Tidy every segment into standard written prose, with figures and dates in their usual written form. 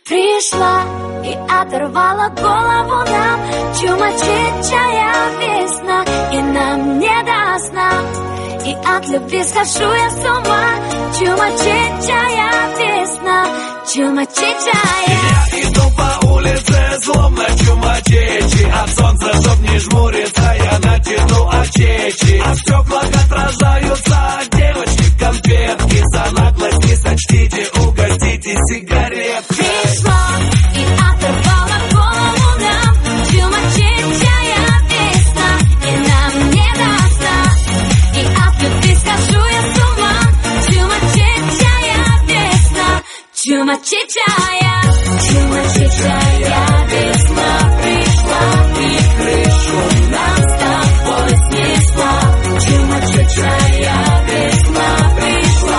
Пришла и оторвала голову нам чумачечая весна, и нам не до сна, и от любви схожу я с ума. Чумачечая весна, чумачечая. Я иду по улице, словно чумачечи, от солнца, чтоб не жмуриться, я натяну очечи. А в стеклах отражаются девочки конфетки. За наглость не сочтите, угостите сигареткой. Пришла и оторвала голову нам чумачечая весна, и нам не до сна, и от любви схожу я с ума. Чумачечая весна, чумачечая, чумачечая весна пришла и крышу нам с тобой снесла. Чумачечая весна пришла,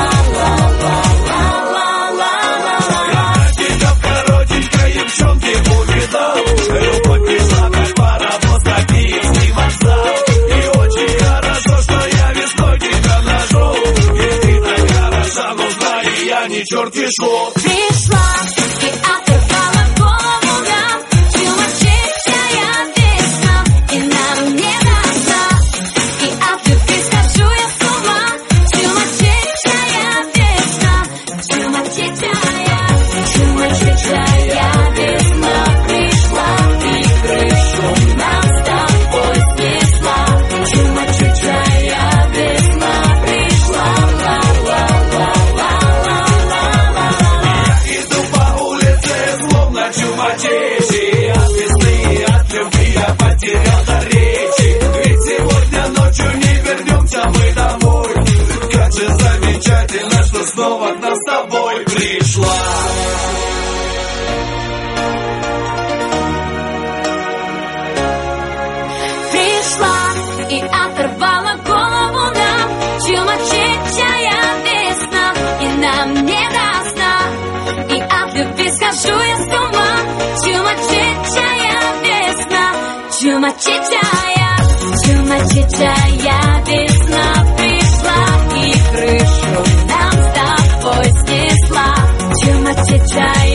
черти что. Пришла и оторвала голову нам чумачечая весна, и нам не до сна, и от любви схожу я с ума. Чумачечая весна, чумачечая, чумачечая весна пришла и крышу нам с тобой снесла. Чумачечая весна пришла, чумачечи, от весны и от любви я потерял до речи. Ведь сегодня ночью не вернемся мы домой. Как же замечательно, что снова к нам с тобой пришла. Пришла и оторвала голову нам чумачечая весна, и нам не до сна, и от любви схожу я с ума. Чумачечая весна, чумачечая, чумачечая весна пришла и крышу нам с тобой снесла. Чумачечая